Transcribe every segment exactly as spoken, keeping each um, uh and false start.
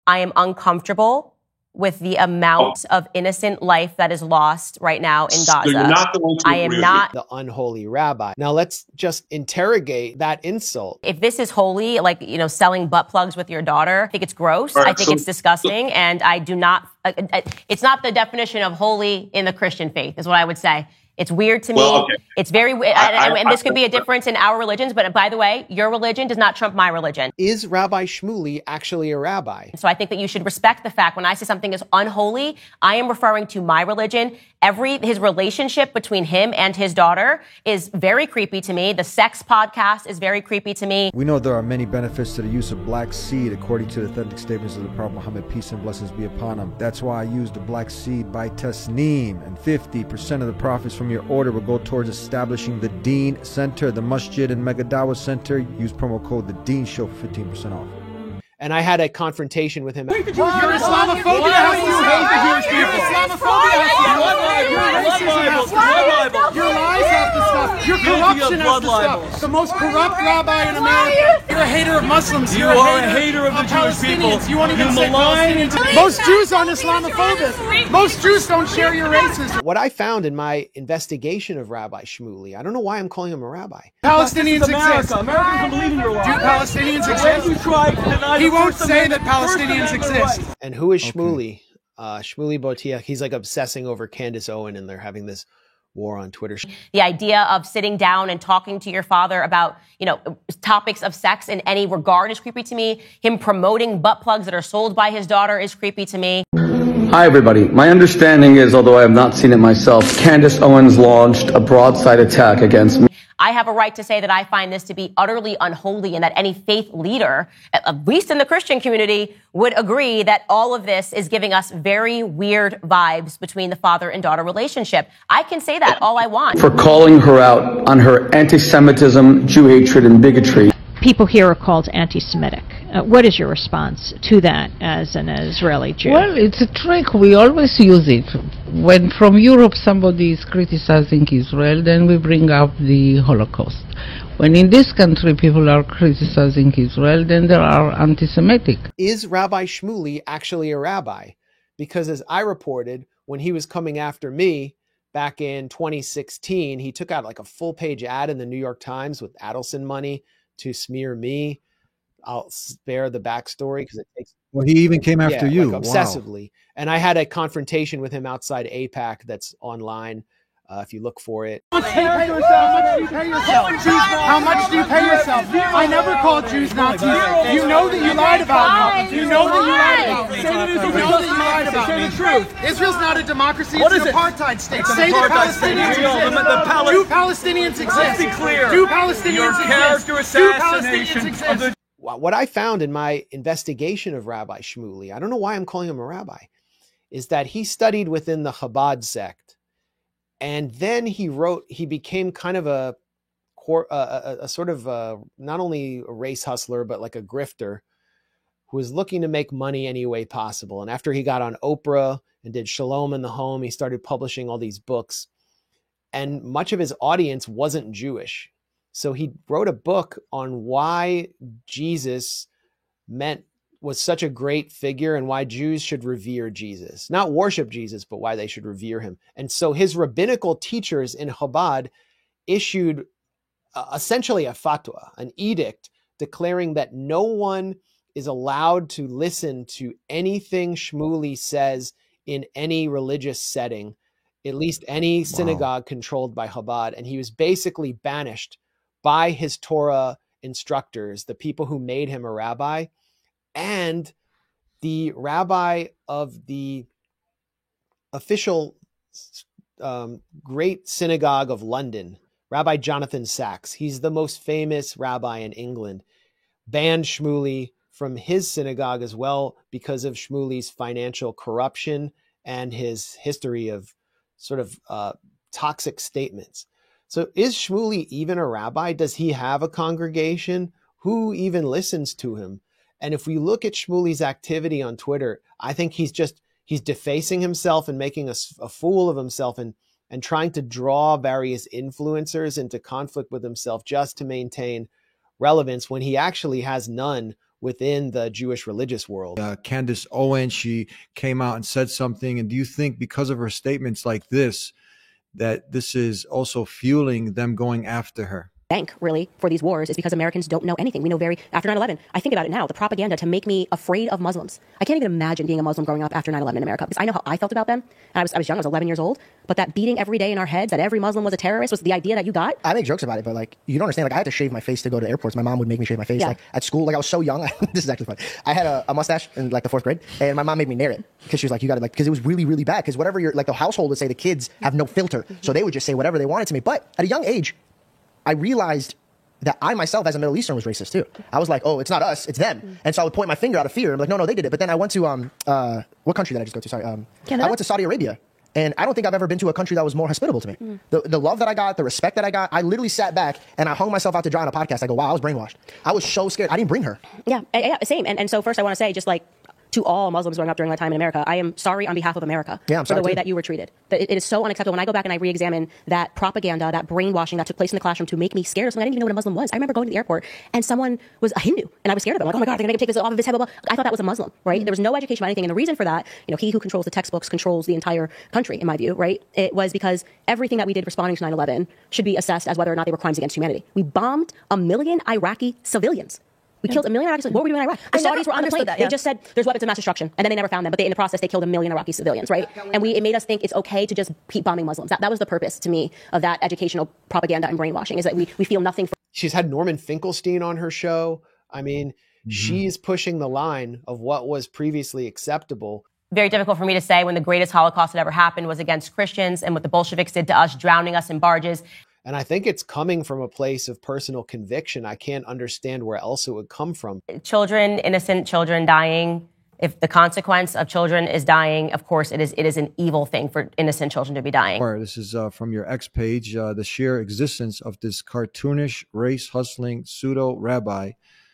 I am uncomfortable with the amount oh. of innocent life that is lost right now in Gaza. So you're not the one to I am not the unholy rabbi. Now let's just interrogate that insult. If this is holy, like, you know, selling butt plugs with your daughter, I think it's gross. Right, I think so, it's disgusting. So, and I do not, uh, it's not the definition of holy in the Christian faith is what I would say. It's weird to me. Well, okay. It's very weird. And, and this could be a difference in our religions. But by the way, your religion does not trump my religion. Is Rabbi Shmuley actually a rabbi? So I think that you should respect the fact when I say something is unholy, I am referring to my religion. Every, his relationship between him and his daughter is very creepy to me. The sex podcast is very creepy to me. We know there are many benefits to the use of black seed according to the authentic statements of the Prophet Muhammad, peace and blessings be upon him. That's why I use the black seed by Tasneem, and fifty percent of the profits from your order will go towards establishing the Deen Center, the Masjid and Mega Dawah Center. Use promo code the Deen Show for fifteen percent off. And I had a confrontation with him. Your Islamophobia has you hate the Jewish people. Islamophobia has you. Your lies have to stop. Your corruption has to stop. The most corrupt rabbi in America. You're a hater of Muslims. You are a hater of the Jewish people. You won't even say Palestinians. Most Jews aren't Islamophobic. Most Jews don't share your racism. What I found in my investigation of Rabbi Shmuley, I don't know why I'm calling him a rabbi. Palestinians exist. Americans don't believe in your lies. Do Palestinians exist? You try to deny He won't say that Palestinians exist. And who is Shmuley? Okay. Uh, Shmuley Boteach. He's like obsessing over Candace Owen, and they're having this war on Twitter. The idea of sitting down and talking to your father about, you know, topics of sex in any regard is creepy to me. Him promoting butt plugs that are sold by his daughter is creepy to me. Hi, everybody. My understanding is, although I have not seen it myself, Candace Owens launched a broadside attack against me. I have a right to say that I find this to be utterly unholy and that any faith leader, at least in the Christian community, would agree that all of this is giving us very weird vibes between the father and daughter relationship. I can say that all I want. For calling her out on her anti-Semitism, Jew hatred, and bigotry. People here are called anti-Semitic. Uh, what is your response to that as an Israeli Jew? Well, it's a trick. We always use it. When from Europe somebody is criticizing Israel, then we bring up the Holocaust. When in this country people are criticizing Israel, then they are anti-Semitic. Is Rabbi Shmuley actually a rabbi? Because as I reported, when he was coming after me back in twenty sixteen, he took out like a full-page ad in the New York Times with Adelson money to smear me. I'll spare the backstory because it takes. Well, he even came after yeah, you like obsessively. Wow. And I had a confrontation with him outside AIPAC that's online. Uh, if you look for it. How much do you pay yourself? How much do you pay yourself? I never called Jews Nazis. You know that you lied about me. You know that you lied about me. You know that you lied about me. Say the truth. Israel's not a democracy. It's an apartheid state. Say that Palestinians exist. Do Palestinians exist? Let's be clear. Do Palestinians exist? Your character assassination of the. What I found in my investigation of Rabbi Shmuley, I don't know why I'm calling him a rabbi, is that he studied within the Chabad sect. And then he wrote, he became kind of a, a, a, a sort of a, not only a race hustler, but like a grifter who was looking to make money any way possible. And after he got on Oprah and did Shalom in the Home, he started publishing all these books. And much of his audience wasn't Jewish. So he wrote a book on why Jesus meant was such a great figure and why Jews should revere Jesus, not worship Jesus, but why they should revere him. And so his rabbinical teachers in Chabad issued uh, essentially a fatwa, an edict declaring that no one is allowed to listen to anything Shmuley says in any religious setting, at least any synagogue wow. controlled by Chabad. And he was basically banished by his Torah instructors, the people who made him a rabbi, and the rabbi of the official um, great synagogue of London, Rabbi Jonathan Sacks. He's the most famous rabbi in England, banned Shmuley from his synagogue as well because of Shmuley's financial corruption and his history of sort of uh, toxic statements. So is Shmuley even a rabbi? Does he have a congregation? Who even listens to him? And if we look at Shmuley's activity on Twitter, I think he's just, he's defacing himself and making a, a fool of himself and, and trying to draw various influencers into conflict with himself just to maintain relevance when he actually has none within the Jewish religious world. Uh, Candace Owens, she came out and said something. And do you think because of her statements like this, that this is also fueling them going after her? Bank really for these wars is because Americans don't know anything. We know very after nine eleven. I think about it now, the propaganda to make me afraid of Muslims. I can't even imagine being a Muslim growing up after nine eleven in America, because I know how I felt about them. And I was I was young, I was eleven years old. But that beating every day in our heads that every Muslim was a terrorist was the idea that you got. I make jokes about it, but like you don't understand. Like I had to shave my face to go to airports. My mom would make me shave my face. Yeah. Like at school, like I was so young. This is actually fun. I had a, a mustache in like the fourth grade, and my mom made me nair it because she was like, "You got to like," because it was really really bad. Because whatever you're like, the household would say the kids have no filter, so they would just say whatever they wanted to me. But at a young age, I realized that I myself as a Middle Eastern was racist too. I was like, oh, it's not us, it's them. Mm. And so I would point my finger out of fear. I'm like, no, no, they did it. But then I went to, um, uh, what country did I just go to? Sorry. Um, I went to Saudi Arabia. And I don't think I've ever been to a country that was more hospitable to me. Mm. The, the love that I got, the respect that I got, I literally sat back and I hung myself out to dry on a podcast. I go, wow, I was brainwashed. I was so scared. I didn't bring her. Yeah, yeah, same. And, and so first I want to say, just like, to all Muslims growing up during my time in America, I am sorry on behalf of America yeah, for the way too. that you were treated. It, it is so unacceptable. When I go back and I re-examine that propaganda, that brainwashing that took place in the classroom to make me scared of someone, I didn't even know what a Muslim was. I remember going to the airport and someone was a Hindu, and I was scared of them. Like, oh my God, they're going to make him take this off of his head. Blah, blah. I thought that was a Muslim, right? Mm-hmm. There was no education about anything. And the reason for that, you know, he who controls the textbooks controls the entire country, in my view, right? It was because everything that we did responding to nine eleven should be assessed as whether or not they were crimes against humanity. We bombed a million Iraqi civilians. We killed a million Iraqis. What were we doing in Iraq? The Saudis were on the plane. That, yeah. They just said there's weapons of mass destruction, and then they never found them. But they, in the process, they killed a million Iraqi civilians, right? And we it made us think it's okay to just keep bombing Muslims. That, that was the purpose to me of that educational propaganda and brainwashing, is that we, we feel nothing. For- She's had Norman Finkelstein on her show. I mean, mm-hmm. she's pushing the line of what was previously acceptable. Very difficult for me to say when the greatest Holocaust that ever happened was against Christians, and what the Bolsheviks did to us, drowning us in barges. And I think it's coming from a place of personal conviction. I can't understand where else it would come from. Children, innocent children dying. If the consequence of children is dying, of course, it is it is an evil thing for innocent children to be dying. This is uh, from your X page. Uh, the sheer existence of this cartoonish, race-hustling pseudo-rabbi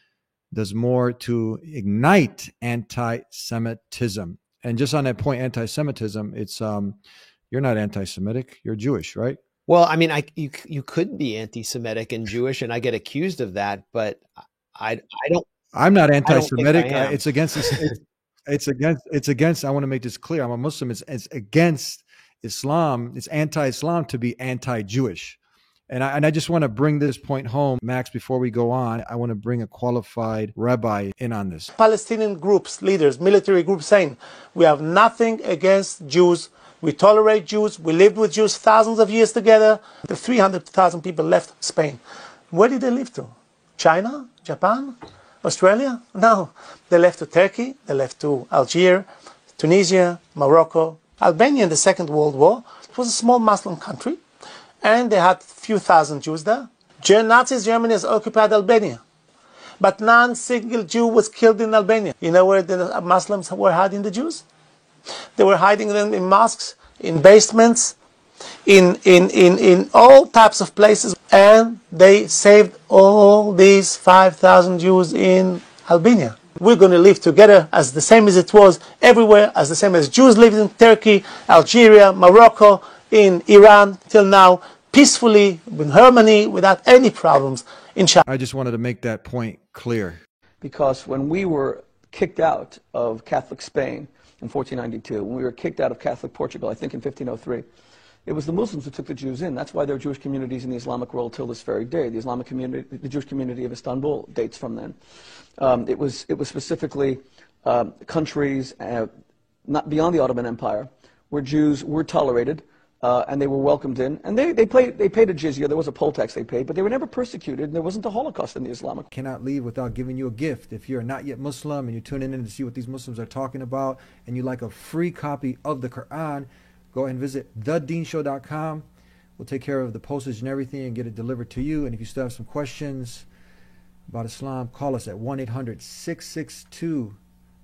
does more to ignite anti-Semitism. And just on that point, anti-Semitism, it's um, you're not anti-Semitic. You're Jewish, right? Well, I mean, I you you could be anti-Semitic and Jewish, and I get accused of that, but I I don't. I'm not anti-Semitic. I it's against it's, it's against it's against. I want to make this clear. I'm a Muslim. It's, it's against Islam. It's anti-Islam to be anti-Jewish, and I and I just want to bring this point home, Max. Before we go on, I want to bring a qualified rabbi in on this. Palestinian groups, leaders, military groups saying we have nothing against Jews. We tolerate Jews. We lived with Jews thousands of years together. The three hundred thousand people left Spain. Where did they leave to? China? Japan? Australia? No. They left to Turkey. They left to Algeria, Tunisia, Morocco. Albania in the Second World War. It was a small Muslim country. And they had a few thousand Jews there. Nazi Germany has occupied Albania. But not a single Jew was killed in Albania. You know where the Muslims were hiding the Jews? They were hiding them in mosques, in basements, in, in, in, in all types of places. And they saved all these five thousand Jews in Albania. We're going to live together as the same as it was everywhere, as the same as Jews lived in Turkey, Algeria, Morocco, in Iran till now, peacefully, in harmony, without any problems in China. I just wanted to make that point clear. Because when we were kicked out of Catholic Spain, in fourteen ninety-two, when we were kicked out of Catholic Portugal, I think in fifteen oh three, it was the Muslims who took the Jews in. That's why there are Jewish communities in the Islamic world till this very day. The Islamic community, the Jewish community of Istanbul dates from then. Um, it was it was specifically um, countries uh, not beyond the Ottoman Empire where Jews were tolerated uh, and they were welcomed in. And they they paid they paid a jizya. There was a poll tax they paid, but they were never persecuted. And there wasn't a Holocaust in the Islamic. Cannot leave without giving you a gift. If you're not yet Muslim and you're tuning in to see what these Muslims are talking about, and you like a free copy of the Quran, go ahead and visit the dean show dot com. We'll take care of the postage and everything and get it delivered to you. And if you still have some questions about Islam, call us at one eight hundred, six six two,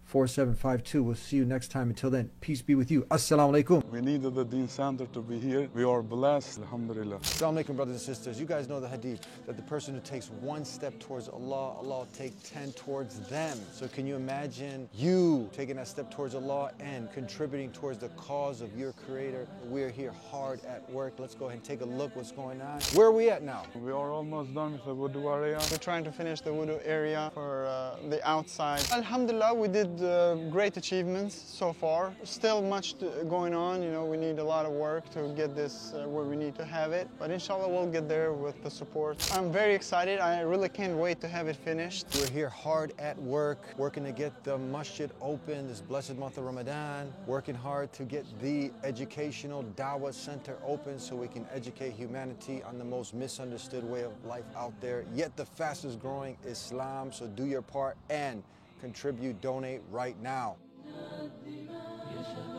four seven five two. We'll see you next time. Until then, peace be with you. Assalamu alaikum. We needed the Deen Center to be here. We are blessed, alhamdulillah. Assalamu alaikum, brothers and sisters. You guys know the hadith that the person who takes one step towards Allah, Allah will take ten towards them. So can you imagine you taking that step towards Allah and contributing towards the cause of your Creator? We're here hard at work. Let's go ahead and take a look what's going on. Where are we at now? We are almost done with the wudu area. We're trying to finish the wudu area for uh, the outside. Alhamdulillah, we did uh, great achievements so far. Still much to, going on. You know, we need a lot of work to get this uh, where we need to have it. But inshallah, we'll get there with the support. I'm very excited. I really can't wait to have it finished. We're here hard at work, working to get the masjid open this blessed month of Ramadan, working hard to get the educational Dawah Center open so we can educate humanity on the most misunderstood way of life out there, yet the fastest growing Islam. So do your part and contribute, donate right now.